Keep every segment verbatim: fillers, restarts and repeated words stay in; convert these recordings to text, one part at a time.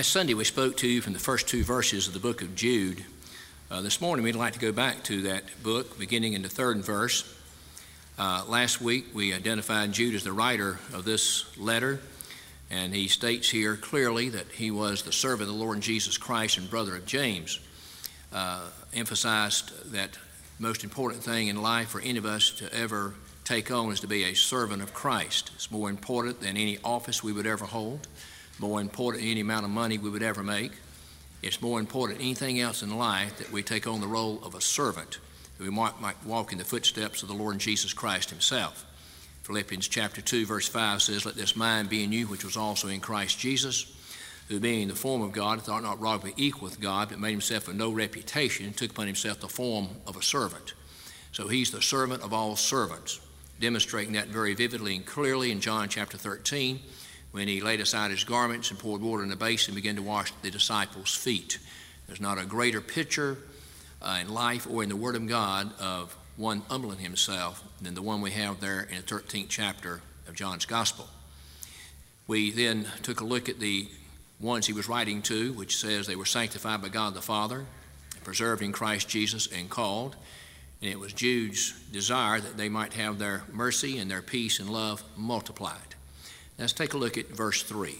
Last Sunday we spoke to you from the first two verses of the book of Jude. Uh, this morning we'd like to go back to that book, beginning in the third verse. Uh, last week we identified Jude as the writer of this letter, and he states here clearly that he was the servant of the Lord Jesus Christ and brother of James. Uh, emphasized that most important thing in life for any of us to ever take on is to be a servant of Christ. It's more important than any office we would ever hold, more important than any amount of money we would ever make. It's more important than anything else in life that we take on the role of a servant, that we might, might walk in the footsteps of the Lord Jesus Christ himself. Philippians chapter two verse five says, "Let this mind be in you which was also in Christ Jesus, who being in the form of God thought not robbery equal with God, but made himself of no reputation, and took upon himself the form of a servant." So he's the servant of all servants, demonstrating that very vividly and clearly in John chapter thirteen, when he laid aside his garments and poured water in a basin and began to wash the disciples' feet. There's not a greater picture uh, in life or in the Word of God of one humbling himself than the one we have there in the thirteenth chapter of John's Gospel. We then took a look at the ones he was writing to, which says they were sanctified by God the Father, preserved in Christ Jesus, and called. And it was Jude's desire that they might have their mercy and their peace and love multiplied. Let's take a look at verse three.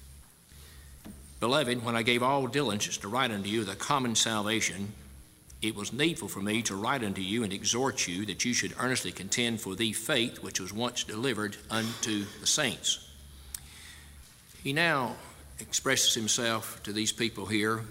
"Beloved, when I gave all diligence to write unto you the common salvation, it was needful for me to write unto you and exhort you that you should earnestly contend for the faith which was once delivered unto the saints." He now expresses himself to these people here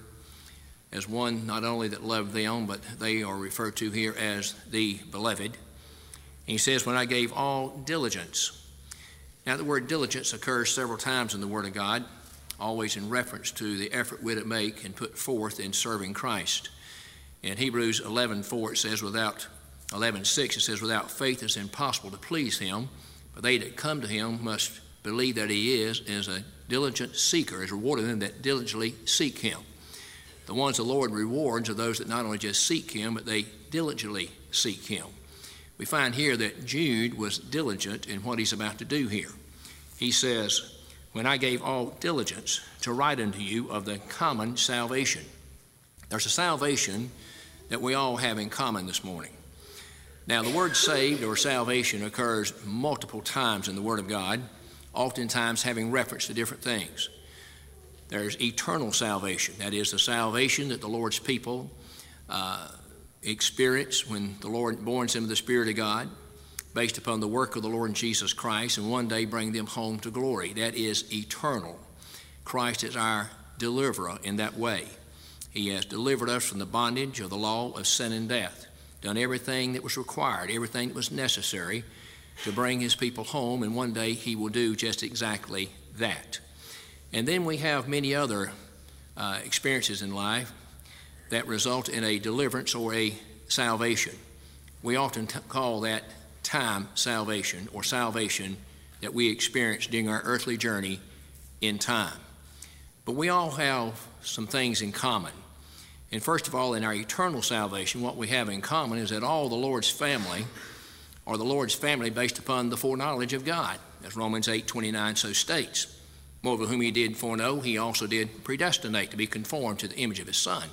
as one not only that loved them, but they are referred to here as the beloved. And he says, "When I gave all diligence." Now, the word diligence occurs several times in the Word of God, always in reference to the effort we to make and put forth in serving Christ. In Hebrews eleven four, it says, without, eleven six, it says, "Without faith it's impossible to please him, but they that come to him must believe that he is, and is a diligent seeker, is rewarded them that diligently seek him." The ones the Lord rewards are those that not only just seek him, but they diligently seek him. We find here that Jude was diligent in what he's about to do here. He says, "When I gave all diligence to write unto you of the common salvation." There's a salvation that we all have in common this morning. Now, the word saved or salvation occurs multiple times in the Word of God, oftentimes having reference to different things. There's eternal salvation. That is the salvation that the Lord's people uh, experience when the Lord borns them of the Spirit of God, based upon the work of the Lord Jesus Christ, and one day bring them home to glory. That is eternal. Christ is our deliverer in that way. He has delivered us from the bondage of the law of sin and death, done everything that was required, everything that was necessary to bring his people home, and one day he will do just exactly that. And then we have many other uh, experiences in life that result in a deliverance or a salvation. We often t- call that time salvation, or salvation that we experience during our earthly journey in time. But we all have some things in common. And first of all, in our eternal salvation, what we have in common is that all the Lord's family are the Lord's family based upon the foreknowledge of God, as Romans eight twenty-nine so states. "Moreover, whom he did foreknow, he also did predestinate to be conformed to the image of his Son."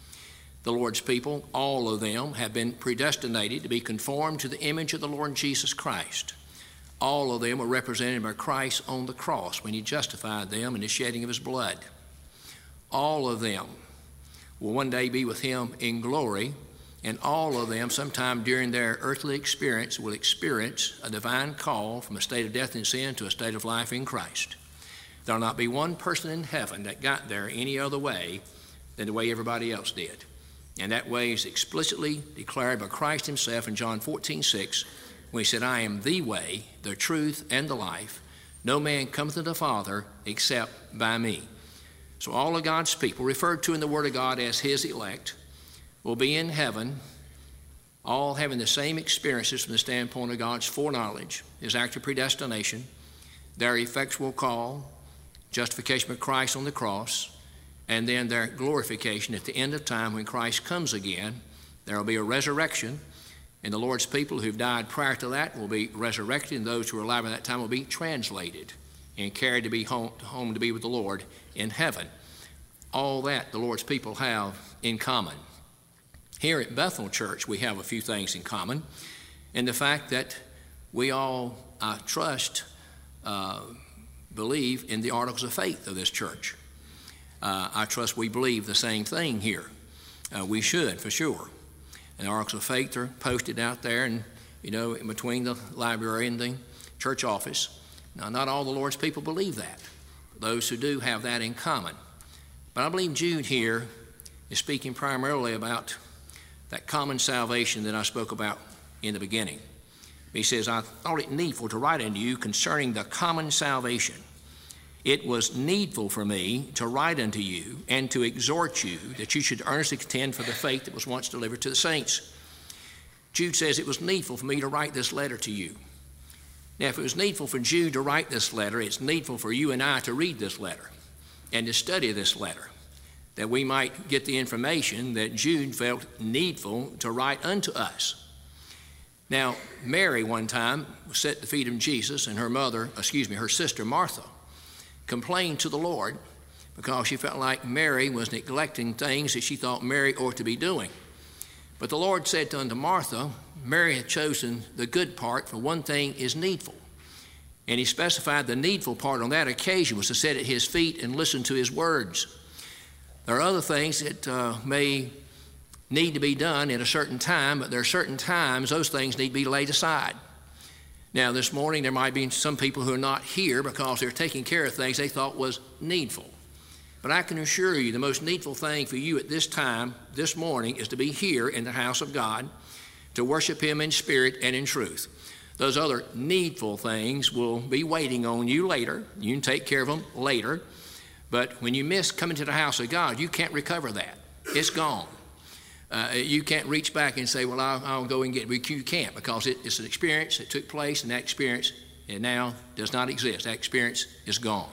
The Lord's people, all of them, have been predestinated to be conformed to the image of the Lord Jesus Christ. All of them are represented by Christ on the cross when he justified them in the shedding of his blood. All of them will one day be with him in glory, and all of them, sometime during their earthly experience, will experience a divine call from a state of death and sin to a state of life in Christ. There will not be one person in heaven that got there any other way than the way everybody else did. And that way is explicitly declared by Christ himself in John fourteen six, when he said, "I am the way, the truth, and the life. No man cometh to the Father except by me." So all of God's people, referred to in the Word of God as his elect, will be in heaven, all having the same experiences from the standpoint of God's foreknowledge, his act of predestination, their effectual call, justification of Christ on the cross, and then their glorification at the end of time when Christ comes again. There will be a resurrection, and the Lord's people who've died prior to that will be resurrected, and those who are alive at that time will be translated and carried to be home, home to be with the Lord in heaven. all that the Lord's people have in common. Here at Bethel Church, we have a few things in common, and the fact that we all, I trust, uh, believe in the articles of faith of this church. Uh, I trust we believe the same thing here. Uh, we should, for sure. And the articles of faith are posted out there, and you know, in between the library and the church office. Now, not all the Lord's people believe that. Those who do have that in common. But I believe Jude here is speaking primarily about that common salvation that I spoke about in the beginning. He says, I thought it needful to write unto you concerning the common salvation. It was needful for me to write unto you and to exhort you that you should earnestly contend for the faith that was once delivered to the saints. Jude says it was needful for me to write this letter to you. Now, if it was needful for Jude to write this letter, it's needful for you and I to read this letter and to study this letter, that we might get the information that Jude felt needful to write unto us. Now, Mary one time was set at the feet of Jesus, and her mother, excuse me, her sister Martha, complained to the Lord because she felt like Mary was neglecting things that she thought Mary ought to be doing. But the Lord said unto Martha, Mary had chosen the good part, for one thing is needful. And he specified the needful part on that occasion was to sit at his feet and listen to his words. There are other things that uh, may need to be done at a certain time, but there are certain times those things need to be laid aside. Now, this morning there might be some people who are not here because they're taking care of things they thought was needful. But I can assure you the most needful thing for you at this time, this morning, is to be here in the house of God, to worship him in spirit and in truth. Those other needful things will be waiting on you later. You can take care of them later. But when you miss coming to the house of God, you can't recover that. It's gone. Uh, you can't reach back and say, well, I'll, I'll go and get it. You can't, because it, it's an experience that took place, and that experience it now does not exist. That experience is gone.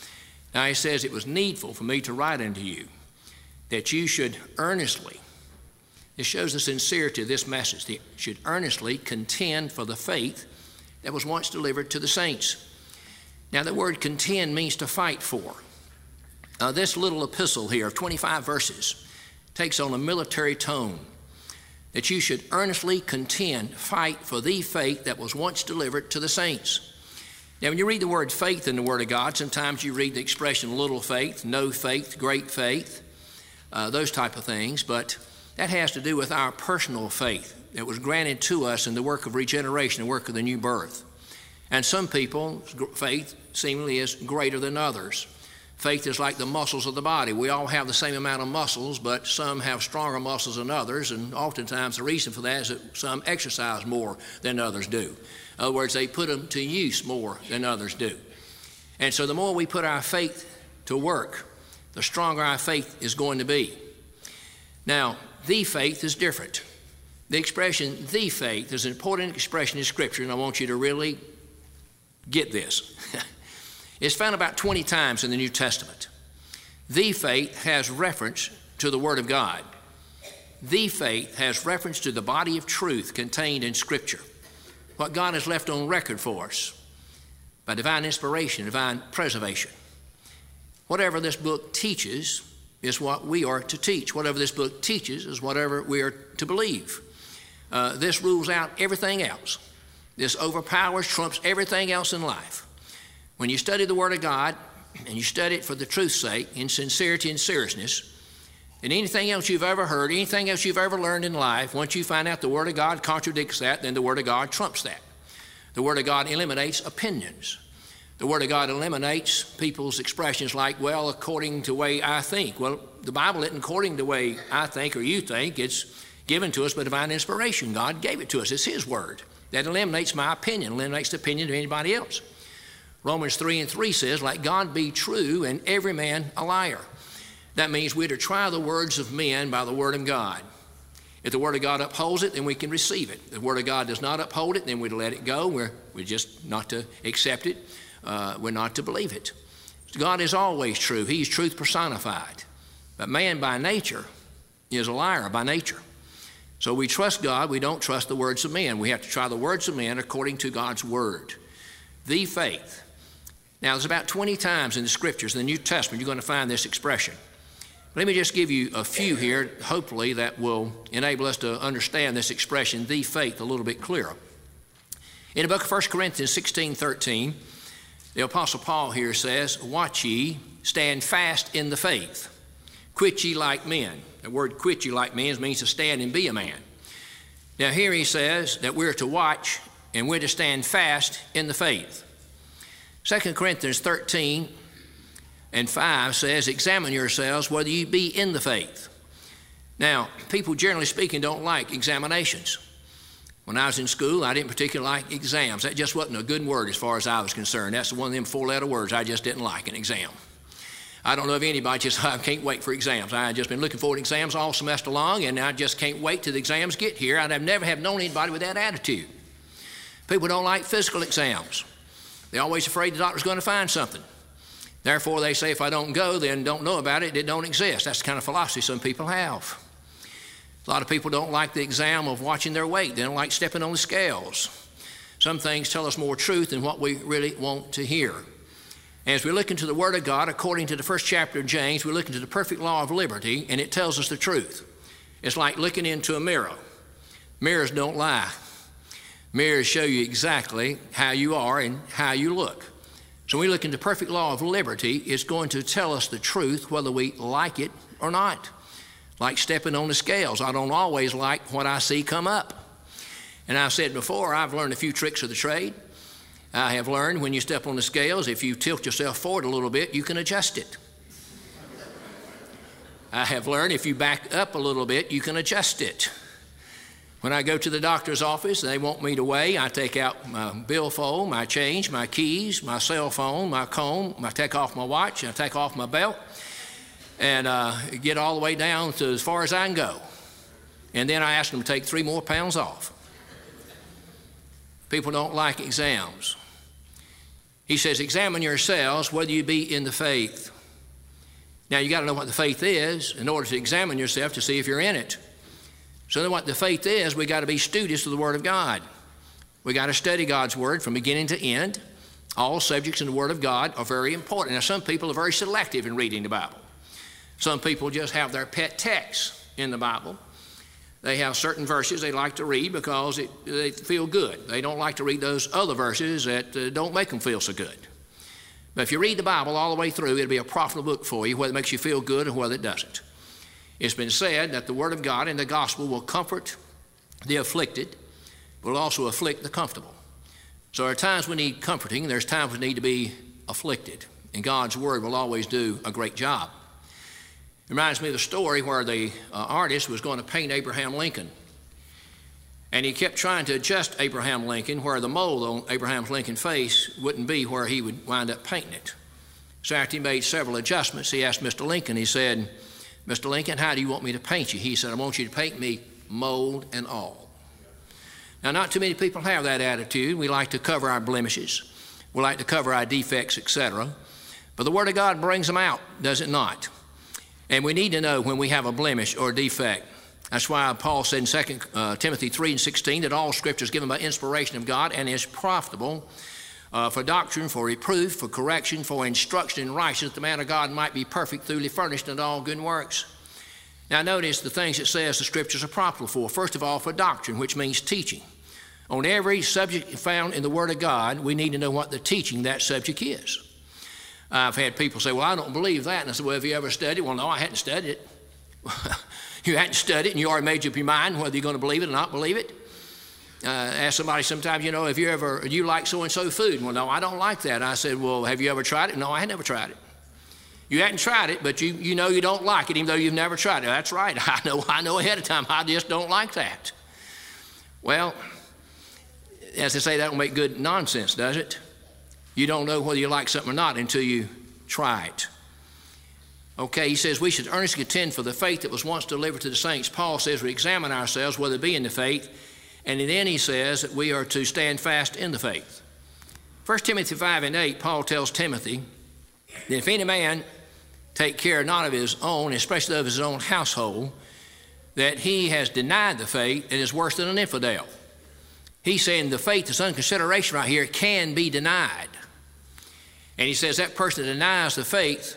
Now he says, it was needful for me to write unto you that you should earnestly, this shows the sincerity of this message, that you should earnestly contend for the faith that was once delivered to the saints. Now the word contend means to fight for. Uh, this little epistle here of twenty-five verses takes on a military tone, that you should earnestly contend, fight for the faith that was once delivered to the saints. Now, when you read the word faith in the Word of God, sometimes you read the expression little faith, no faith, great faith, uh, those type of things, but that has to do with our personal faith that was granted to us in the work of regeneration, the work of the new birth. And some people's faith seemingly is greater than others. Faith is like the muscles of the body. We all have the same amount of muscles, but some have stronger muscles than others, and oftentimes the reason for that is that some exercise more than others do. In other words, they put them to use more than others do. And so the more we put our faith to work, the stronger our faith is going to be. Now, the faith is different. The expression the faith is an important expression in Scripture, and I want you to really get this. It's found about twenty times in the New Testament. The faith has reference to the Word of God. The faith has reference to the body of truth contained in Scripture, what God has left on record for us by divine inspiration, divine preservation. Whatever this book teaches is what we are to teach. Whatever this book teaches is whatever we are to believe. Uh, this rules out everything else. This overpowers, trumps everything else in life. When you study the Word of God, and you study it for the truth's sake, in sincerity and seriousness, and anything else you've ever heard, anything else you've ever learned in life, once you find out the Word of God contradicts that, then the Word of God trumps that. The Word of God eliminates opinions. The Word of God eliminates people's expressions like, well, according to the way I think. Well, the Bible isn't according to the way I think or you think. It's given to us by divine inspiration. God gave it to us. It's His Word. That eliminates my opinion, eliminates the opinion of anybody else. Romans three and three says, let God be true and every man a liar. That means we're to try the words of men by the Word of God. If the Word of God upholds it, then we can receive it. If the Word of God does not uphold it, then we're to let it go. We're, we're just not to accept it. Uh, we're not to believe it. God is always true. He's truth personified. But man by nature is a liar by nature. So we trust God. We don't trust the words of men. We have to try the words of men according to God's Word. The faith. Now, there's about twenty times in the Scriptures, in the New Testament, you're going to find this expression. Let me just give you a few here, hopefully, that will enable us to understand this expression, the faith, a little bit clearer. In the book of First Corinthians sixteen thirteen, the Apostle Paul here says, "Watch ye, stand fast in the faith. Quit ye like men." The word quit ye like men means to stand and be a man. Now here he says that we're to watch and we're to stand fast in the faith. Second Corinthians thirteen and five says, "Examine yourselves whether you be in the faith." Now, people generally speaking don't like examinations. When I was in school, I didn't particularly like exams. That just wasn't a good word as far as I was concerned. That's one of them four-letter words I just didn't like, an exam. I don't know of anybody just, I can't wait for exams. I've just been looking forward to exams all semester long, and I just can't wait till the exams get here. I'd have never have known anybody with that attitude. People don't like physical exams. They're always afraid the doctor's going to find something. Therefore, they say, if I don't go, then don't know about it, it don't exist. That's the kind of philosophy some people have. A lot of people don't like the exam of watching their weight. They don't like stepping on the scales. Some things tell us more truth than what we really want to hear. As we look into the Word of God, according to the first chapter of James, we look into the perfect law of liberty, and it tells us the truth. It's like looking into a mirror. Mirrors don't lie. Mirrors show you exactly how you are and how you look. So when we look into the perfect law of liberty, it's going to tell us the truth whether we like it or not. Like stepping on the scales. I don't always like what I see come up. And I've said before, I've learned a few tricks of the trade. I have learned when you step on the scales, if you tilt yourself forward a little bit, you can adjust it. I have learned if you back up a little bit, you can adjust it. When I go to the doctor's office, they want me to weigh. I take out my billfold, my change, my keys, my cell phone, my comb. I take off my watch, and I take off my belt, and uh, get all the way down to as far as I can go. And then I ask them to take three more pounds off. People don't like exams. He says, examine yourselves whether you be in the faith. Now, you got to know what the faith is in order to examine yourself to see if you're in it. So then what the faith is, we got to be studious of the Word of God. We got to study God's Word from beginning to end. All subjects in the Word of God are very important. Now, some people are very selective in reading the Bible. Some people just have their pet texts in the Bible. They have certain verses they like to read because it, they feel good. They don't like to read those other verses that uh, don't make them feel so good. But if you read the Bible all the way through, it'll be a profitable book for you, whether it makes you feel good or whether it doesn't. It's been said that the Word of God and the gospel will comfort the afflicted, but will also afflict the comfortable. So there are times we need comforting, there's times we need to be afflicted, and God's Word will always do a great job. It reminds me of the story where the uh, artist was going to paint Abraham Lincoln, and he kept trying to adjust Abraham Lincoln where the mold on Abraham Lincoln's face wouldn't be where he would wind up painting it. So after he made several adjustments, he asked Mister Lincoln, he said, Mister Lincoln, how do you want me to paint you? He said, I want you to paint me mold and all. Now, not too many people have that attitude. We like to cover our blemishes. We like to cover our defects, et cetera. But the Word of God brings them out, does it not? And we need to know when we have a blemish or a defect. That's why Paul said in Second Timothy three and sixteen that all Scripture is given by inspiration of God and is profitable uh, for doctrine, for reproof, for correction, for instruction in righteousness, that the man of God might be perfect, thoroughly furnished unto all good works. Now notice the things it says the Scriptures are profitable for. First of all, for doctrine, which means teaching. On every subject found in the Word of God, we need to know what the teaching that subject is. I've had people say, well, I don't believe that. And I said, well, have you ever studied? Well, no, I hadn't studied it. You hadn't studied it, and you already made up your mind whether you're going to believe it or not believe it. Uh, ask somebody sometimes, you know, have you ever, do you like so-and-so food? Well, no, I don't like that. I said, well, have you ever tried it? No, I had never tried it. You hadn't tried it, but you, you know you don't like it, even though you've never tried it. That's right. I know, I know ahead of time. I just don't like that. Well, as they say, that don't make good nonsense, does it? You don't know whether you like something or not until you try it. Okay, he says we should earnestly contend for the faith that was once delivered to the saints. Paul says we examine ourselves whether be in the faith, and then he says that we are to stand fast in the faith. First Timothy five and eight, Paul tells Timothy that if any man take care not of his own, especially of his own household, that he has denied the faith and is worse than an infidel. He's saying the faith that's under consideration right here can be denied. And he says that person that denies the faith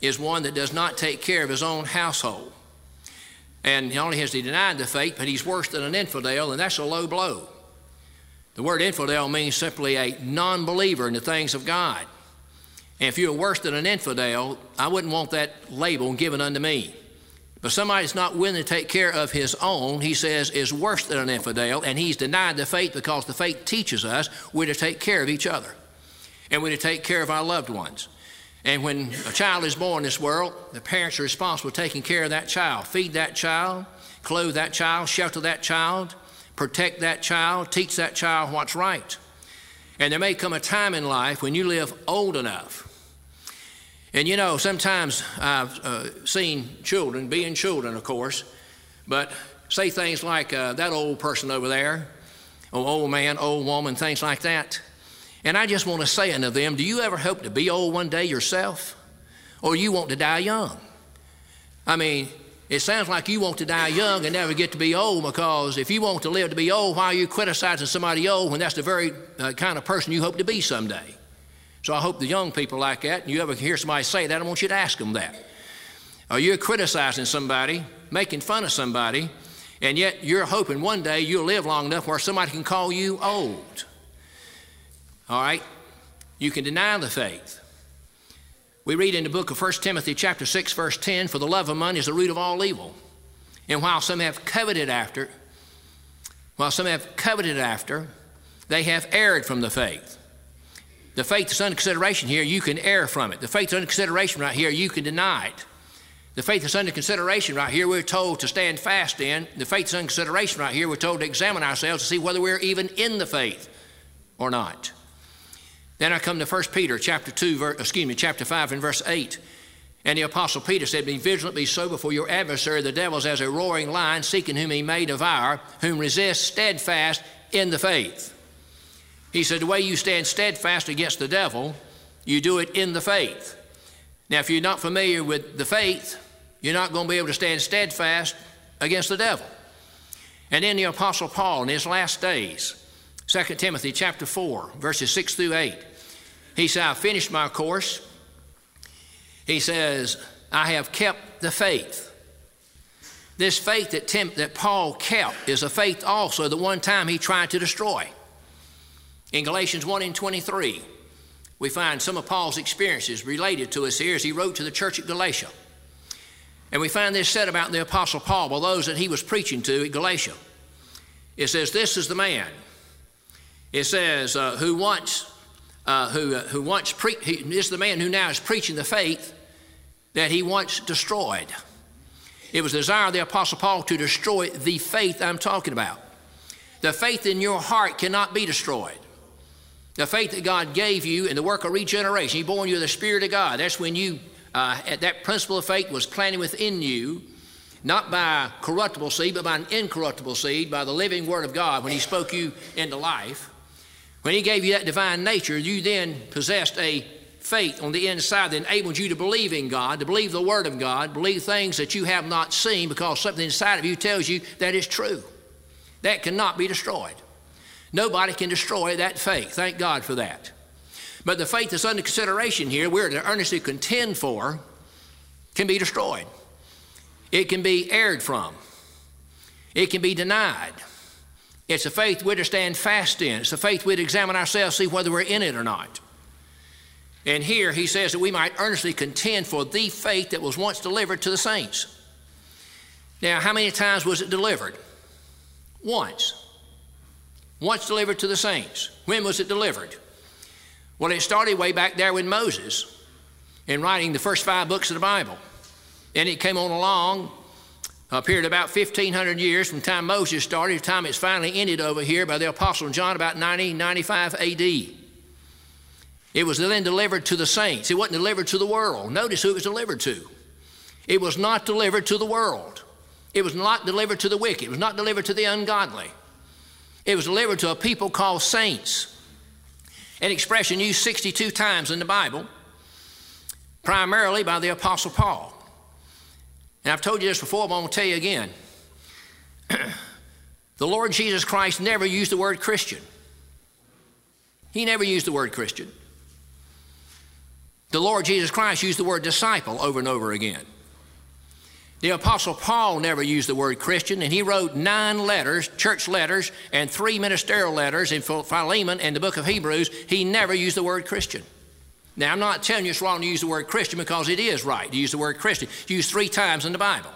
is one that does not take care of his own household. And not only has he denied the faith, but he's worse than an infidel, and that's a low blow. The word infidel means simply a non-believer in the things of God. And if you're worse than an infidel, I wouldn't want that label given unto me. But somebody that's not willing to take care of his own, he says, is worse than an infidel, and he's denied the faith because the faith teaches us we're to take care of each other, and we're to take care of our loved ones. And when a child is born in this world, the parents are responsible for taking care of that child, feed that child, clothe that child, shelter that child, protect that child, teach that child what's right. And there may come a time in life when you live old enough. And you know, sometimes I've uh, seen children, being children of course, but say things like uh, that old person over there, or old man, old woman, things like that. And I just want to say unto them, do you ever hope to be old one day yourself? Or you want to die young? I mean, it sounds like you want to die young and never get to be old, because if you want to live to be old, why are you criticizing somebody old when that's the very uh, kind of person you hope to be someday? So I hope the young people like that, and you ever hear somebody say that, I want you to ask them that. Are you criticizing somebody, making fun of somebody, and yet you're hoping one day you'll live long enough where somebody can call you old? All right? You can deny the faith. We read in the book of First Timothy chapter six, verse ten, for the love of money is the root of all evil. And while some have coveted after, while some have coveted after, they have erred from the faith. The faith that's under consideration here, you can err from it. The faith that's under consideration right here, you can deny it. The faith that's under consideration right here, we're told to stand fast in. The faith that's under consideration right here, we're told to examine ourselves to see whether we're even in the faith or not. Then I come to First Peter chapter two, verse, excuse me, chapter five and verse eight. And the Apostle Peter said, be vigilant, be sober, for your adversary, the devil, is as a roaring lion, seeking whom he may devour, whom resist steadfast in the faith. He said, the way you stand steadfast against the devil, you do it in the faith. Now, if you're not familiar with the faith, you're not going to be able to stand steadfast against the devil. And then the Apostle Paul, in his last days, Second Timothy chapter four, verses six through eight, he said, I finished my course. He says, I have kept the faith. This faith that, Tim, that Paul kept is a faith also that one time he tried to destroy. In Galatians one and twenty-three, we find some of Paul's experiences related to us here as he wrote to the church at Galatia. And we find this said about the Apostle Paul by those that he was preaching to at Galatia. It says, this is the man. It says, uh, who once, uh, who, uh, who once pre- he, this is the man who now is preaching the faith that he once destroyed. It was the desire of the Apostle Paul to destroy the faith I'm talking about. The faith in your heart cannot be destroyed. The faith that God gave you in the work of regeneration, He born you of the Spirit of God. That's when you, uh, that principle of faith was planted within you, not by corruptible seed, but by an incorruptible seed, by the living Word of God, when He spoke you into life. When He gave you that divine nature, you then possessed a faith on the inside that enabled you to believe in God, to believe the Word of God, believe things that you have not seen, because something inside of you tells you that is true. That cannot be destroyed. Nobody can destroy that faith. Thank God for that. But the faith that's under consideration here, we're to earnestly contend for, can be destroyed. It can be erred from. It can be denied. It's a faith we're to stand fast in. It's a faith we'd examine ourselves, see whether we're in it or not. And here he says that we might earnestly contend for the faith that was once delivered to the saints. Now, how many times was it delivered? Once. Once delivered to the saints. When was it delivered? Well, it started way back there with Moses in writing the first five books of the Bible. And it came on along a period of about fifteen hundred years from the time Moses started to the time it's finally ended over here by the Apostle John about ninety, ninety-five A D. It was then delivered to the saints. It wasn't delivered to the world. Notice who it was delivered to. It was not delivered to the world. It was not delivered to the wicked. It was not delivered to the ungodly. It was delivered to a people called saints. An expression used sixty-two times in the Bible, primarily by the Apostle Paul. And I've told you this before, but I'm going to tell you again. The Lord Jesus Christ never used the word Christian. He never used the word Christian. The Lord Jesus Christ used the word disciple over and over again. The Apostle Paul never used the word Christian, and he wrote nine letters, church letters, and three ministerial letters in Philemon and the book of Hebrews. He never used the word Christian. Now, I'm not telling you it's wrong to use the word Christian, because it is right to use the word Christian. It's used three times in the Bible.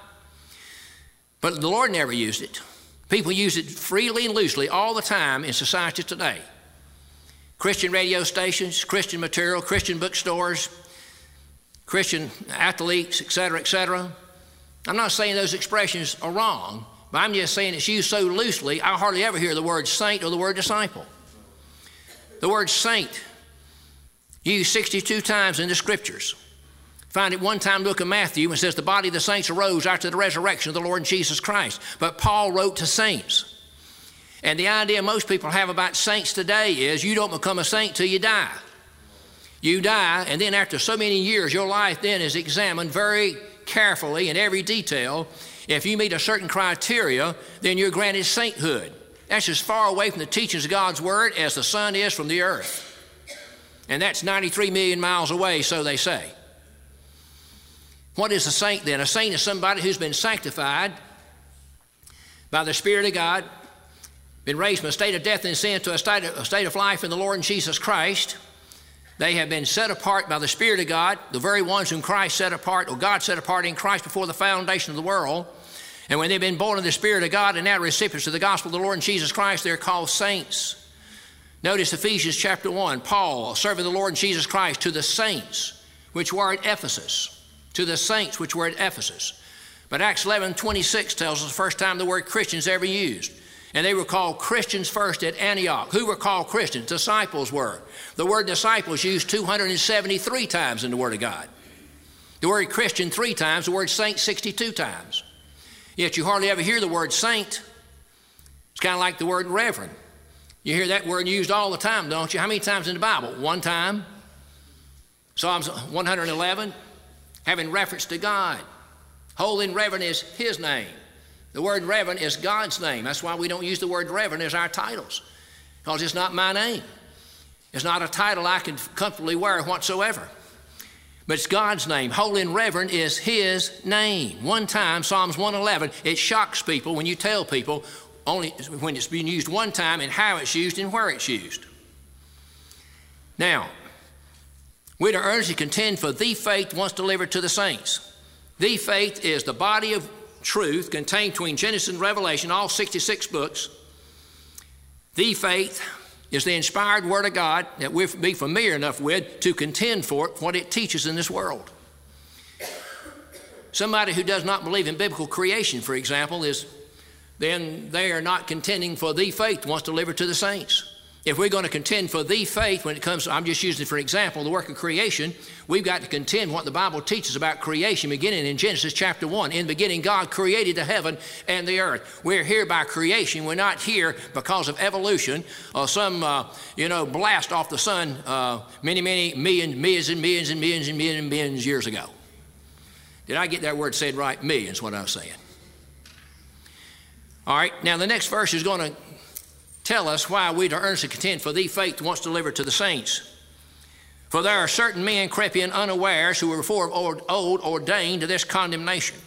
But the Lord never used it. People use it freely and loosely all the time in society today. Christian radio stations, Christian material, Christian bookstores, Christian athletes, et cetera, et cetera. I'm not saying those expressions are wrong, but I'm just saying it's used so loosely, I hardly ever hear the word saint or the word disciple. The word saint used sixty-two times in the Scriptures. Find it one time in the book of Matthew, and it says the body of the saints arose after the resurrection of the Lord Jesus Christ. But Paul wrote to saints. And the idea most people have about saints today is you don't become a saint till you die. You die, and then after so many years, your life then is examined very carefully in every detail. If you meet a certain criteria, then you're granted sainthood. That's as far away from the teachings of God's Word as the sun is from the earth. And that's ninety-three million miles away, so they say. What is a saint then? A saint is somebody who's been sanctified by the Spirit of God, been raised from a state of death and sin to a state of, a state of life in the Lord Jesus Christ. They have been set apart by the Spirit of God, the very ones whom Christ set apart, or God set apart in Christ before the foundation of the world. And when they've been born of the Spirit of God and now recipients of the gospel of the Lord Jesus Christ, they're called saints. Notice Ephesians chapter one, Paul, serving the Lord Jesus Christ, to the saints which were at Ephesus, to the saints which were at Ephesus. But Acts eleven twenty-six tells us the first time the word Christians ever used. And they were called Christians first at Antioch. Who were called Christians? Disciples were. The word disciples used two hundred seventy-three times in the Word of God. The word Christian three times, the word saint sixty-two times. Yet you hardly ever hear the word saint. It's kind of like the word reverend. You hear that word used all the time, don't you? How many times in the Bible? One time. Psalms one hundred eleven, having reference to God. Holy and reverend is His name. The word reverend is God's name. That's why we don't use the word reverend as our titles, because it's not my name. It's not a title I can comfortably wear whatsoever. But it's God's name. Holy and reverend is His name. One time, Psalms one eleven, it shocks people when you tell people only when it's being used one time and how it's used and where it's used. Now, we're to earnestly contend for the faith once delivered to the saints. The faith is the body of truth contained between Genesis and Revelation, all sixty-six books. The faith is the inspired Word of God that we'll be familiar enough with to contend for it, what it teaches in this world. Somebody who does not believe in biblical creation, for example, is then they are not contending for the faith once delivered to the saints. If we're going to contend for the faith when it comes to, I'm just using it for example, the work of creation, we've got to contend what the Bible teaches about creation, beginning in Genesis chapter one. In the beginning, God created the heaven and the earth. We're here by creation. We're not here because of evolution or some, uh, you know, blast off the sun uh, many, many millions, millions and millions and millions and millions and millions years ago. Did I get that word said right? Millions, what I was saying. All right, now the next verse is going to tell us why we to earnestly contend for the faith once delivered to the saints. For there are certain men crept in unawares who were before of old ordained to this condemnation.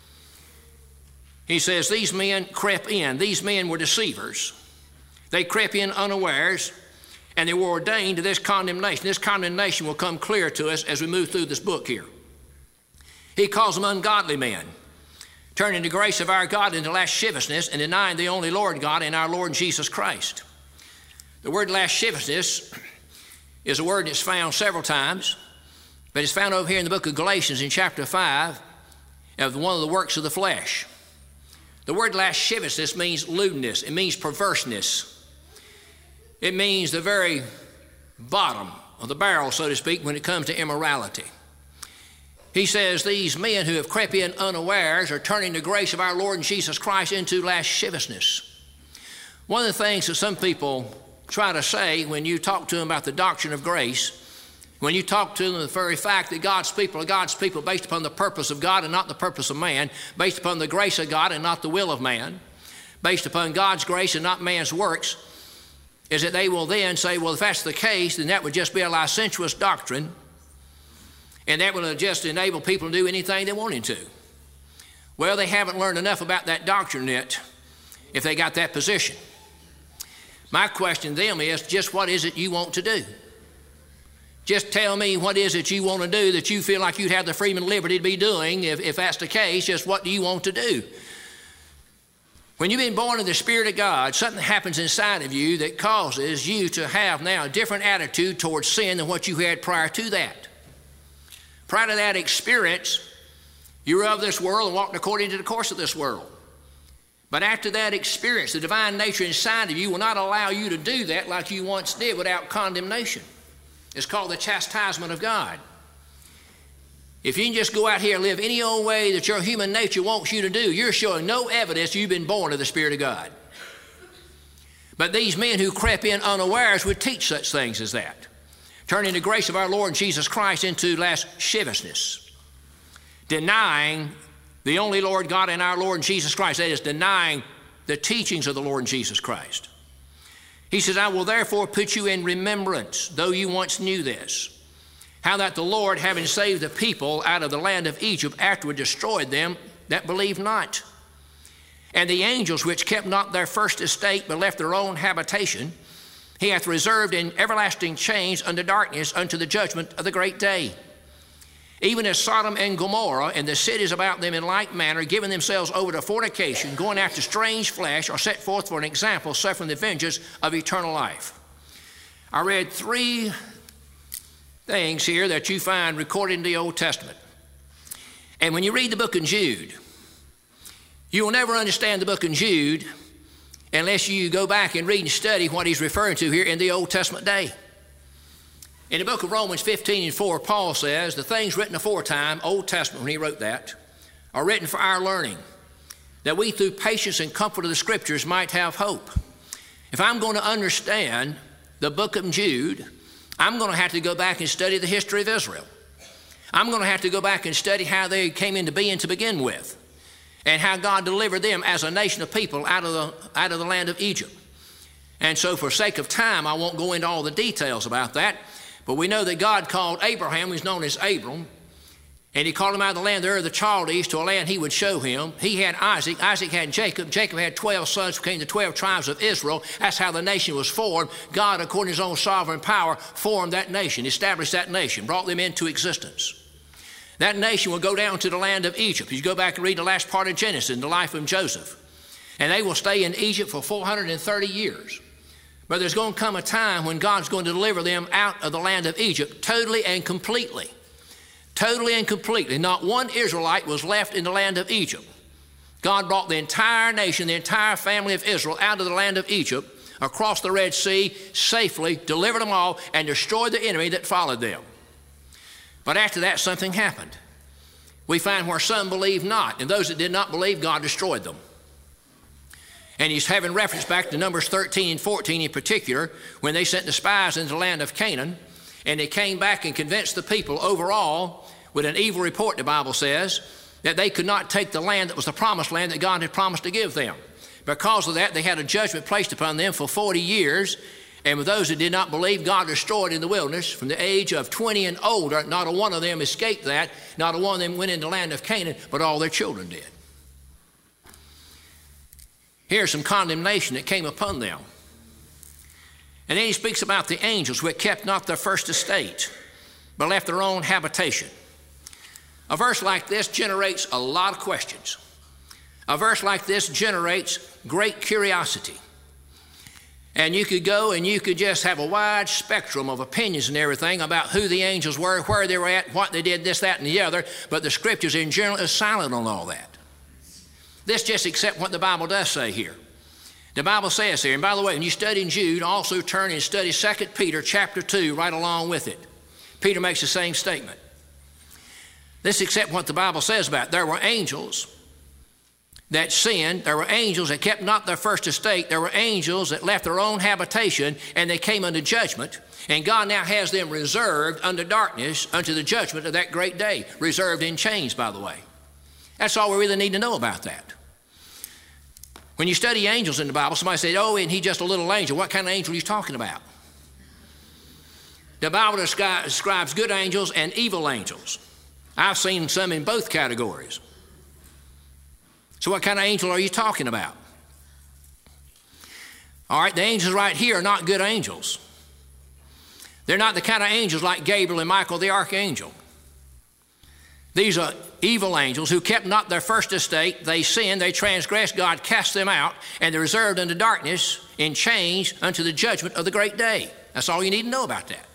He says these men crept in. These men were deceivers. They crept in unawares, and they were ordained to this condemnation. This condemnation will come clear to us as we move through this book here. He calls them ungodly men, turning the grace of our God into lasciviousness and denying the only Lord God and our Lord Jesus Christ. The word lasciviousness is a word that's found several times, but it's found over here in the book of Galatians in chapter five of one of the works of the flesh. The word lasciviousness means lewdness. It means perverseness. It means the very bottom of the barrel, so to speak, when it comes to immorality. He says these men who have crept in unawares are turning the grace of our Lord Jesus Christ into lasciviousness. One of the things that some people try to say when you talk to them about the doctrine of grace, when you talk to them the very fact that God's people are God's people based upon the purpose of God and not the purpose of man, based upon the grace of God and not the will of man, based upon God's grace and not man's works, is that they will then say, well, if that's the case, then that would just be a licentious doctrine. and that will just enable people to do anything they wanted to. Well, they haven't learned enough about that doctrine yet if they got that position. My question to them is, just what is it you want to do? Just tell me what is it you want to do that you feel like you'd have the freedom and liberty to be doing. If, if that's the case, just what do you want to do? When you've been born of the Spirit of God, something happens inside of you that causes you to have now a different attitude towards sin than what you had prior to that. Prior to that experience, you were of this world and walked according to the course of this world. But after that experience, the divine nature inside of you will not allow you to do that like you once did without condemnation. It's called the chastisement of God. If you can just go out here and live any old way that your human nature wants you to do, you're showing no evidence you've been born of the Spirit of God. But these men who crept in unawares would teach such things as that, turning the grace of our Lord Jesus Christ into lasciviousness, denying the only Lord God and our Lord Jesus Christ. That is, denying the teachings of the Lord Jesus Christ. He says, I will therefore put you in remembrance, though you once knew this, how that the Lord, having saved the people out of the land of Egypt, afterward destroyed them that believed not. And the angels which kept not their first estate, but left their own habitation, he hath reserved in everlasting chains unto darkness, unto the judgment of the great day. Even as Sodom and Gomorrah and the cities about them in like manner, giving themselves over to fornication, going after strange flesh, are set forth for an example, suffering the vengeance of eternal life. I read three things here that you find recorded in the Old Testament. And when you read the book of Jude, you will never understand the book of Jude unless you go back and read and study what he's referring to here in the Old Testament day. In the book of Romans fifteen and four, Paul says, the things written aforetime, Old Testament, when he wrote that, are written for our learning, that we through patience and comfort of the Scriptures might have hope. If I'm going to understand the book of Jude, I'm going to have to go back and study the history of Israel. I'm going to have to go back and study how they came into being to begin with, and how God delivered them as a nation of people out of the, out of the land of Egypt. And so for sake of time, I won't go into all the details about that. But we know that God called Abraham, who's known as Abram, and he called him out of the land there of the Chaldees to a land he would show him. He had Isaac. Isaac had Jacob. Jacob had twelve sons, became the twelve tribes of Israel. That's how the nation was formed. God, according to his own sovereign power, formed that nation, established that nation, brought them into existence. That nation will go down to the land of Egypt. You go back and read the last part of Genesis, in the life of Joseph. And they will stay in Egypt for four hundred thirty years. But there's going to come a time when God's going to deliver them out of the land of Egypt totally and completely. Totally and completely. Not one Israelite was left in the land of Egypt. God brought the entire nation, the entire family of Israel out of the land of Egypt, across the Red Sea, safely, delivered them all, and destroyed the enemy that followed them. But after that, something happened. We find where some believed not, and those that did not believe, God destroyed them. And he's having reference back to Numbers thirteen and fourteen in particular, when they sent the spies into the land of Canaan, and they came back and convinced the people overall with an evil report, the Bible says, that they could not take the land that was the promised land that God had promised to give them. Because of that, they had a judgment placed upon them for forty years, and with those that did not believe, God destroyed in the wilderness from the age of twenty and older. Not a one of them escaped that. Not a one of them went into the land of Canaan, but all their children did. Here's some condemnation that came upon them. And then he speaks about the angels which kept not their first estate, but left their own habitation. A verse like this generates a lot of questions. A verse like this generates great curiosity. And you could go and you could just have a wide spectrum of opinions and everything about who the angels were, where they were at, what they did, this, that, and the other, but the Scriptures in general is silent on all that. This just accept what the Bible does say here. The Bible says here, and by the way, when you study in Jude, also turn and study Second Peter chapter two right along with it. Peter makes the same statement. This accept what the Bible says about it. There were angels that sinned. There were angels that kept not their first estate. There were angels that left their own habitation, and they came unto judgment. And God now has them reserved under darkness unto the judgment of that great day. Reserved in chains, by the way. That's all we really need to know about that. When you study angels in the Bible, somebody said, oh, and he's just a little angel. What kind of angel are you talking about? The Bible describes good angels and evil angels. I've seen some in both categories. So what kind of angel are you talking about? All right, the angels right here are not good angels. They're not the kind of angels like Gabriel and Michael the archangel. These are evil angels who kept not their first estate. They sinned, they transgressed, God cast them out, and they're reserved unto darkness in chains unto the judgment of the great day. That's all you need to know about that.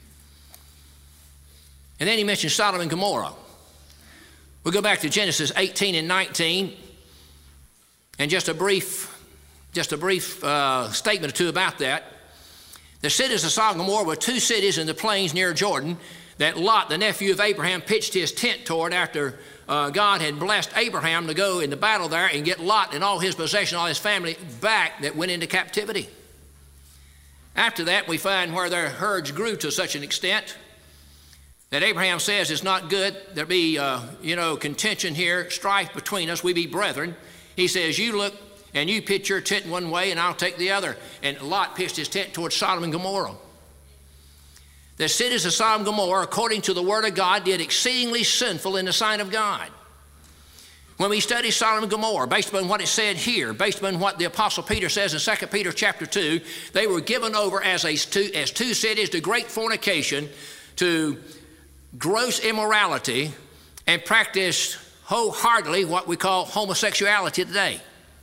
And then he mentions Sodom and Gomorrah. We'll go back to Genesis eighteen and nineteen, and just a brief, just a brief uh, statement or two about that. The cities of Sodom and Gomorrah were two cities in the plains near Jordan that Lot, the nephew of Abraham, pitched his tent toward after uh, God had blessed Abraham to go into battle there and get Lot and all his possessions, all his family back that went into captivity. After that, we find where their herds grew to such an extent that Abraham says it's not good. There be, uh, you know, contention here, strife between us. We be brethren. He says, you look and you pitch your tent one way and I'll take the other. And Lot pitched his tent towards Sodom and Gomorrah. The cities of Sodom and Gomorrah, according to the word of God, did exceedingly sinful in the sight of God. When we study Sodom and Gomorrah, based upon what it said here, based upon what the Apostle Peter says in Second Peter chapter two, they were given over as, a two, as two cities to great fornication, to gross immorality, and practiced wholeheartedly what we call homosexuality today.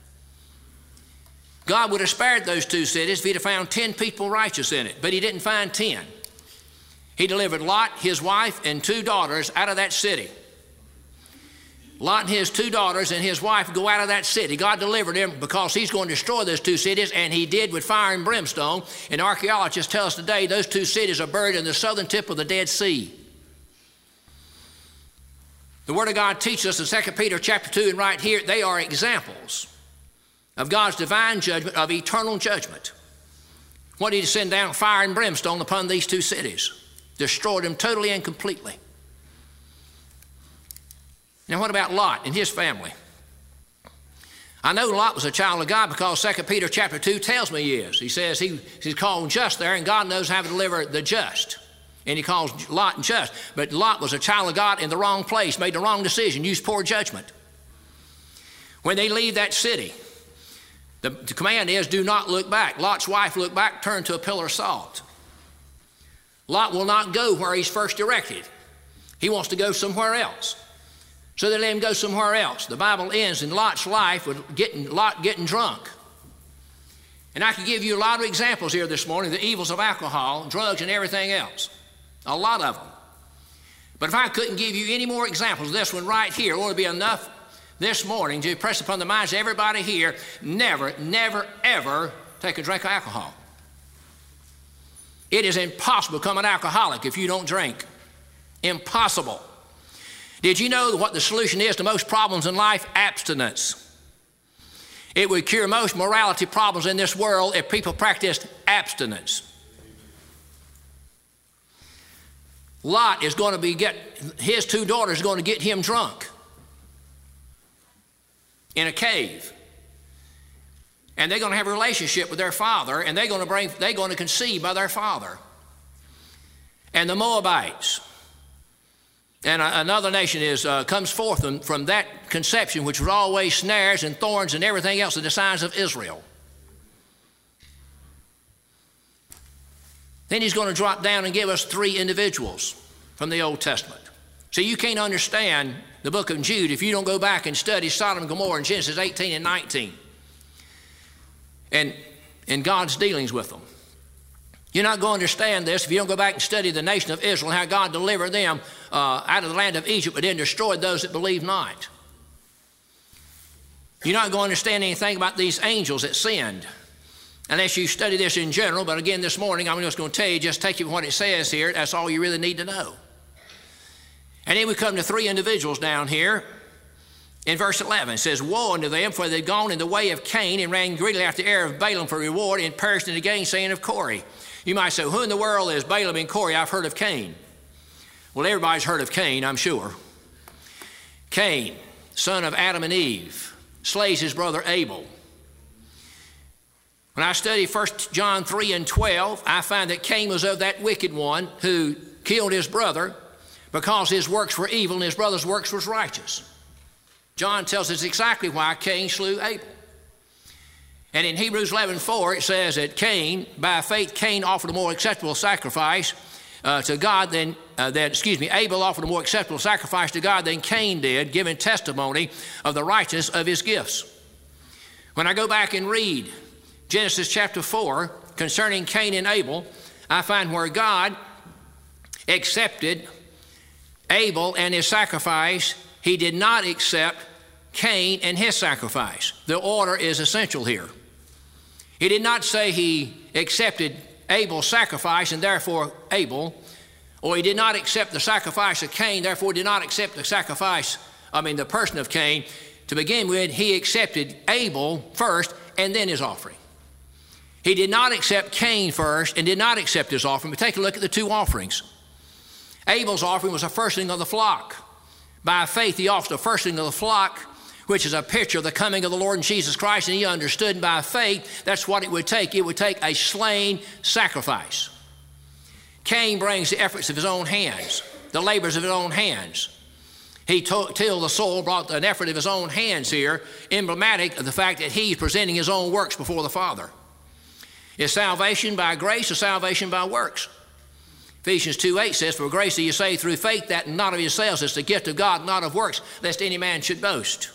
God would have spared those two cities if he'd have found ten people righteous in it, but he didn't find ten. He delivered Lot, his wife, and two daughters out of that city. Lot and his two daughters and his wife go out of that city. God delivered him because he's going to destroy those two cities, and he did with fire and brimstone. And archaeologists tell us today those two cities are buried in the southern tip of the Dead Sea. The Word of God teaches us in Second Peter chapter two, and right here, they are examples of God's divine judgment, of eternal judgment. What did he send down? Fire and brimstone upon these two cities. Destroyed them totally and completely. Now what about Lot and his family? I know Lot was a child of God because Second Peter chapter two tells me he is. He says he, he's called just there, and God knows how to deliver the just. And he calls Lot just. But Lot was a child of God in the wrong place, made the wrong decision, used poor judgment. When they leave that city, the, the command is, do not look back. Lot's wife looked back, turned to a pillar of salt. Lot will not go where he's first directed. He wants to go somewhere else. So they let him go somewhere else. The Bible ends in Lot's life with getting, Lot getting drunk. And I could give you a lot of examples here this morning, the evils of alcohol, drugs, and everything else. A lot of them. But if I couldn't give you any more examples, this one right here, it would be enough this morning to press upon the minds of everybody here, never, never, ever take a drink of alcohol. It is impossible to become an alcoholic if you don't drink. Impossible. Did you know what the solution is to most problems in life? Abstinence. It would cure most morality problems in this world if people practiced abstinence. Lot is going to be get, his two daughters are going to get him drunk in a cave. And they're going to have a relationship with their father, and they're going to bring, they're going to conceive by their father. And the Moabites, and a, another nation is uh, comes forth from, from that conception, which was always snares and thorns and everything else in the signs of Israel. Then he's going to drop down and give us three individuals from the Old Testament. So you can't understand the book of Jude if you don't go back and study Sodom and Gomorrah in Genesis eighteen and nineteen. And, and God's dealings with them. You're not going to understand this if you don't go back and study the nation of Israel and how God delivered them uh, out of the land of Egypt, but then destroyed those that believe not. You're not going to understand anything about these angels that sinned unless you study this in general. But again, this morning, I'm just going to tell you, just take it what it says here. That's all you really need to know. And then we come to three individuals down here. In verse eleven, it says, woe unto them, for they've gone in the way of Cain and ran greedily after the heir of Balaam for reward and perished in the gainsaying of Korah. You might say, who in the world is Balaam and Korah? I've heard of Cain. Well, everybody's heard of Cain, I'm sure. Cain, son of Adam and Eve, slays his brother Abel. When I study First John three and twelve, I find that Cain was of that wicked one who killed his brother because his works were evil and his brother's works was righteous. John tells us exactly why Cain slew Abel. And in Hebrews eleven four, it says that Cain, by faith, Cain offered a more acceptable sacrifice uh, to God than, uh, that, excuse me, Abel offered a more acceptable sacrifice to God than Cain did, giving testimony of the righteousness of his gifts. When I go back and read Genesis chapter four concerning Cain and Abel, I find where God accepted Abel and his sacrifice, he did not accept Cain and his sacrifice. The order is essential here. He did not say he accepted Abel's sacrifice and therefore Abel, or he did not accept the sacrifice of Cain, therefore did not accept the sacrifice, I mean the person of Cain. To begin with, he accepted Abel first and then his offering. He did not accept Cain first and did not accept his offering. But take a look at the two offerings. Abel's offering was a firstling of the flock. By faith, he offered a firstling of the flock, which is a picture of the coming of the Lord Jesus Christ, and he understood by faith that's what it would take. It would take a slain sacrifice. Cain brings the efforts of his own hands, the labors of his own hands. He tilled the soil, brought an effort of his own hands here, emblematic of the fact that he's presenting his own works before the Father. Is salvation by grace or salvation by works? Ephesians two eight says, for grace are you saved through faith, that not of yourselves, it's the gift of God, not of works, lest any man should boast.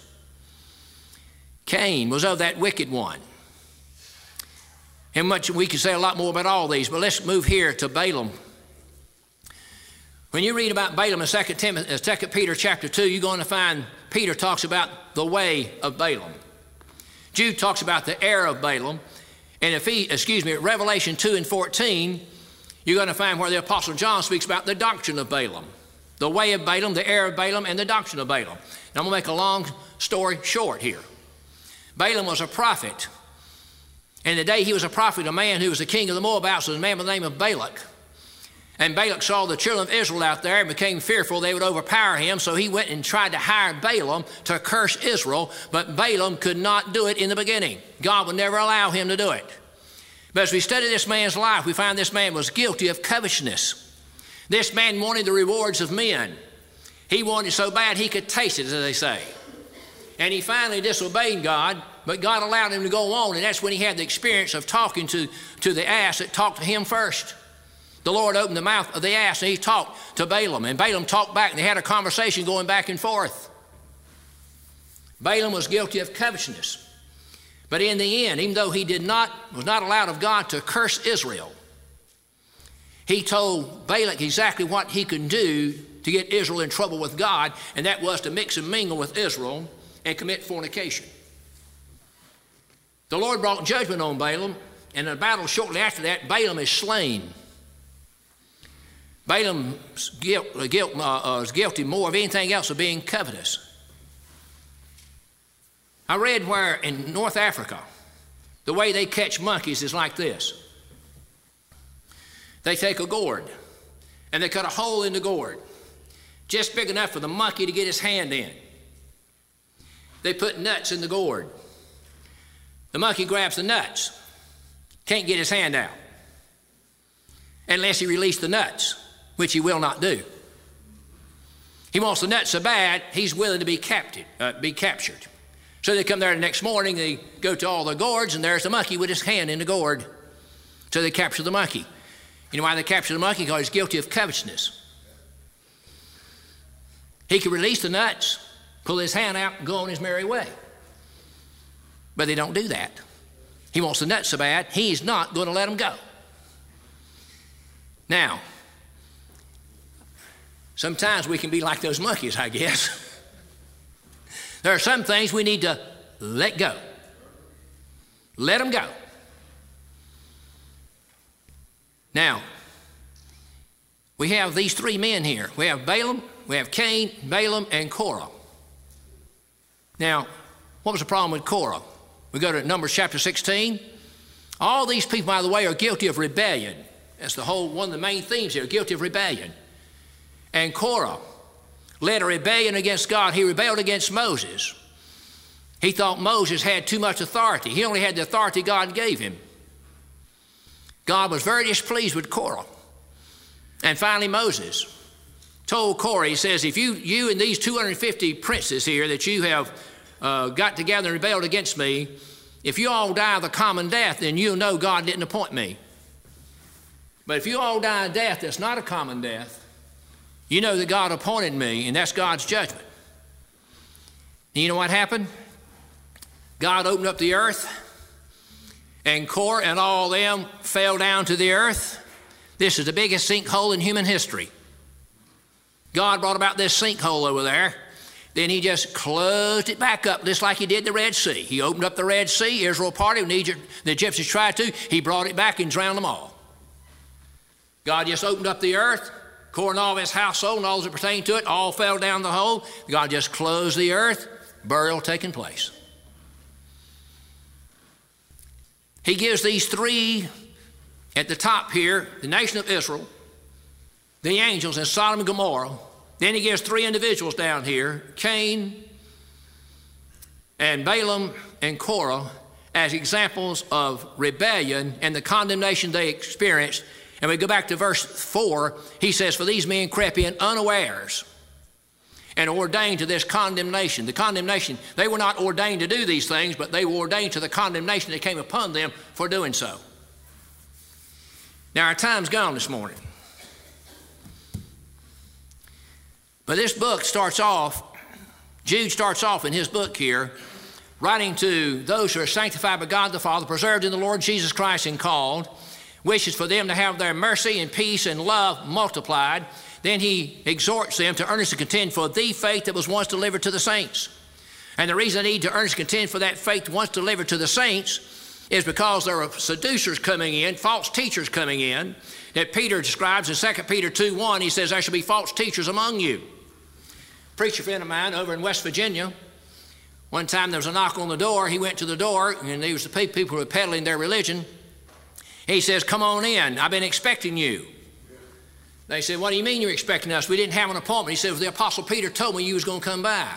Cain was of that wicked one. And much we could say a lot more about all these, but let's move here to Balaam. When you read about Balaam in Second Peter chapter two, you're going to find Peter talks about the way of Balaam. Jude talks about the error of Balaam. And if he, excuse me, Revelation two and fourteen, you're going to find where the Apostle John speaks about the doctrine of Balaam, the way of Balaam, the error of Balaam, and the doctrine of Balaam. And I'm going to make a long story short here. Balaam was a prophet. And the day he was a prophet, a man who was the king of the Moabites was a man by the name of Balak. And Balak saw the children of Israel out there and became fearful they would overpower him, so he went and tried to hire Balaam to curse Israel, but Balaam could not do it in the beginning. God would never allow him to do it. But as we study this man's life, we find this man was guilty of covetousness. This man wanted the rewards of men. He wanted it so bad he could taste it, as they say. And he finally disobeyed God, but God allowed him to go on, and that's when he had the experience of talking to, to the ass that talked to him first. The Lord opened the mouth of the ass, and he talked to Balaam, and Balaam talked back, and they had a conversation going back and forth. Balaam was guilty of covetousness. But in the end, even though he did not, was not allowed of God to curse Israel, he told Balak exactly what he could do to get Israel in trouble with God, and that was to mix and mingle with Israel and commit fornication. The Lord brought judgment on Balaam, and in a battle shortly after that, Balaam is slain. Balaam's guilt, uh, guilt, uh, uh, is guilty more of anything else of being covetous. I read where in North Africa, the way they catch monkeys is like this. They take a gourd, and they cut a hole in the gourd, just big enough for the monkey to get his hand in. They put nuts in the gourd. The monkey grabs the nuts, can't get his hand out, unless he releases the nuts, which he will not do. He wants the nuts so bad, he's willing to be captured. Uh, be captured. So they come there the next morning, they go to all the gourds, and there's the monkey with his hand in the gourd. So they capture the monkey. You know why they capture the monkey? Because he's guilty of covetousness. He can release the nuts, pull his hand out, and go on his merry way. But they don't do that. He wants the nuts so bad, he's not going to let them go. Now, sometimes we can be like those monkeys, I guess. There are some things we need to let go. Let them go. Now, we have these three men here. We have Balaam, we have Cain, Balaam, and Korah. Now, what was the problem with Korah? We go to Numbers chapter sixteen. All these people, by the way, are guilty of rebellion. That's the whole, one of the main themes here, guilty of rebellion. And Korah led a rebellion against God. He rebelled against Moses. He thought Moses had too much authority. He only had the authority God gave him. God was very displeased with Korah. And finally Moses told Korah, he says, if you, you and these two hundred fifty princes here that you have uh, got together and rebelled against me, if you all die of the common death, then you'll know God didn't appoint me. But if you all die a death that's not a common death, you know that God appointed me, and that's God's judgment. And you know what happened? God opened up the earth, and Korah and all them fell down to the earth. This is the biggest sinkhole in human history. God brought about this sinkhole over there. Then he just closed it back up, just like he did the Red Sea. He opened up the Red Sea. Israel parted when Egypt, the Egyptians tried to. He brought it back and drowned them all. God just opened up the earth. Korah and all of his household and all that pertained to it all fell down the hole. God just closed the earth. Burial taking place. He gives these three at the top here, the nation of Israel, the angels, and Sodom and Gomorrah. Then he gives three individuals down here, Cain and Balaam and Korah, as examples of rebellion and the condemnation they experienced. And we go back to verse four, he says, for these men crept in unawares and ordained to this condemnation. The condemnation, they were not ordained to do these things, but they were ordained to the condemnation that came upon them for doing so. Now our time's gone this morning. But this book starts off, Jude starts off in his book here, writing to those who are sanctified by God the Father, preserved in the Lord Jesus Christ and called, wishes for them to have their mercy and peace and love multiplied. Then he exhorts them to earnestly contend for the faith that was once delivered to the saints. And the reason they need to earnestly contend for that faith once delivered to the saints is because there are seducers coming in, false teachers coming in, that Peter describes in Second Peter two one. He says, there shall be false teachers among you. A preacher friend of mine over in West Virginia, one time there was a knock on the door. He went to the door, and there was the people who were peddling their religion. He says, come on in. I've been expecting you. They said, what do you mean you're expecting us? We didn't have an appointment. He said, well, the Apostle Peter told me you was going to come by.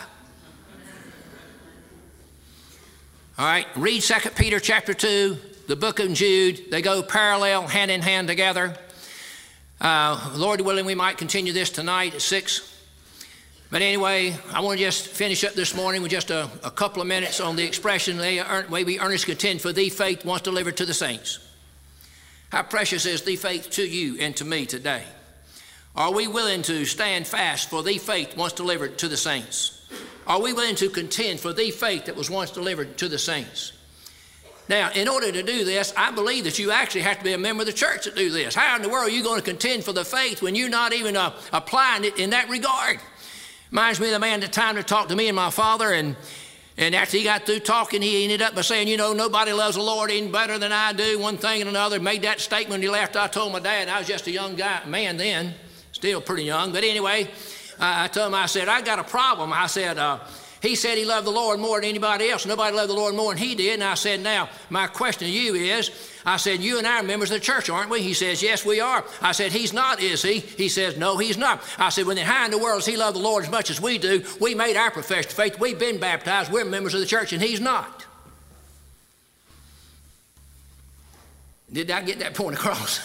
All right, read Second Peter chapter two, the book of Jude. They go parallel, hand in hand together. Uh, Lord willing, we might continue this tonight at six. But anyway, I want to just finish up this morning with just a, a couple of minutes on the expression, may we earnestly contend for the faith once delivered to the saints. How precious is the faith to you and to me today? Are we willing to stand fast for the faith once delivered to the saints? Are we willing to contend for the faith that was once delivered to the saints? Now, in order to do this, I believe that you actually have to be a member of the church to do this. How in the world are you going to contend for the faith when you're not even uh, applying it in that regard? Reminds me of the man that time to talk to me and my father, and And after he got through talking, he ended up by saying, you know, nobody loves the Lord any better than I do, one thing and another. Made that statement when he left. I told my dad, I was just a young guy, man then, still pretty young. But anyway, I, I told him, I said, I got a problem. I said, uh, he said he loved the Lord more than anybody else. Nobody loved the Lord more than he did. And I said, now, my question to you is, I said, you and I are members of the church, aren't we? He says, yes, we are. I said, he's not, is he? He says, no, he's not. I said, when how in the world does he love the Lord as much as we do? We made our profession of faith. We've been baptized. We're members of the church, and he's not. Did I get that point across?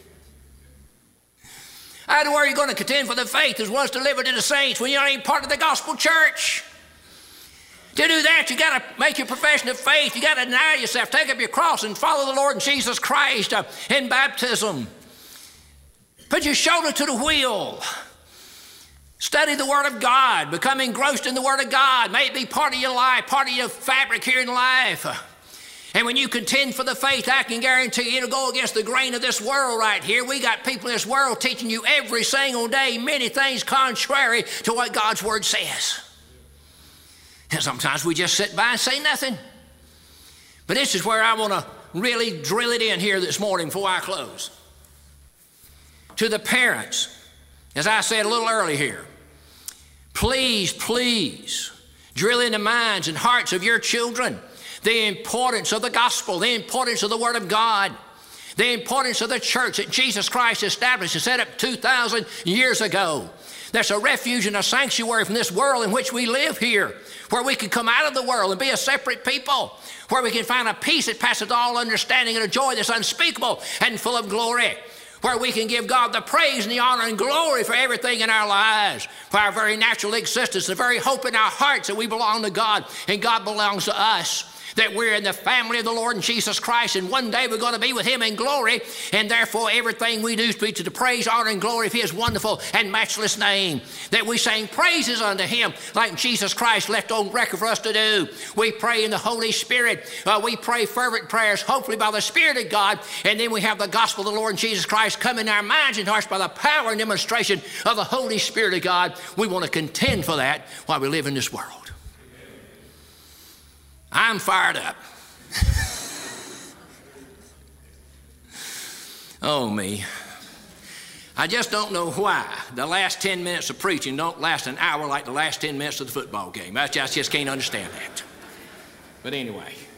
How in the world are you going to contend for the faith that was once delivered to the saints when you're not even part of the gospel church? To do that, you got to make your profession of faith. You got to deny yourself, take up your cross, and follow the Lord Jesus Christ uh, in baptism. Put your shoulder to the wheel. Study the Word of God. Become engrossed in the Word of God. May it be part of your life, part of your fabric here in life. And when you contend for the faith, I can guarantee you it'll go against the grain of this world right here. We got people in this world teaching you every single day many things contrary to what God's Word says. And sometimes we just sit by and say nothing. But this is where I want to really drill it in here this morning before I close. To the parents, as I said a little early here, please, please drill in the minds and hearts of your children the importance of the gospel, the importance of the Word of God, the importance of the church that Jesus Christ established and set up two thousand years ago. That's a refuge and a sanctuary from this world in which we live here, where we can come out of the world and be a separate people, where we can find a peace that passes all understanding and a joy that's unspeakable and full of glory, where we can give God the praise and the honor and glory for everything in our lives, for our very natural existence, the very hope in our hearts that we belong to God and God belongs to us, that we're in the family of the Lord and Jesus Christ, and one day we're going to be with Him in glory, and therefore everything we do is to the praise, honor, and glory of His wonderful and matchless name, that we sing praises unto Him like Jesus Christ left on record for us to do. We pray in the Holy Spirit. Uh, we pray fervent prayers, hopefully by the Spirit of God, and then we have the gospel of the Lord and Jesus Christ come in our minds and hearts by the power and demonstration of the Holy Spirit of God. We want to contend for that while we live in this world. I'm fired up. Oh, me. I just don't know why the last ten minutes of preaching don't last an hour like the last ten minutes of the football game. I just, I just can't understand that. But anyway.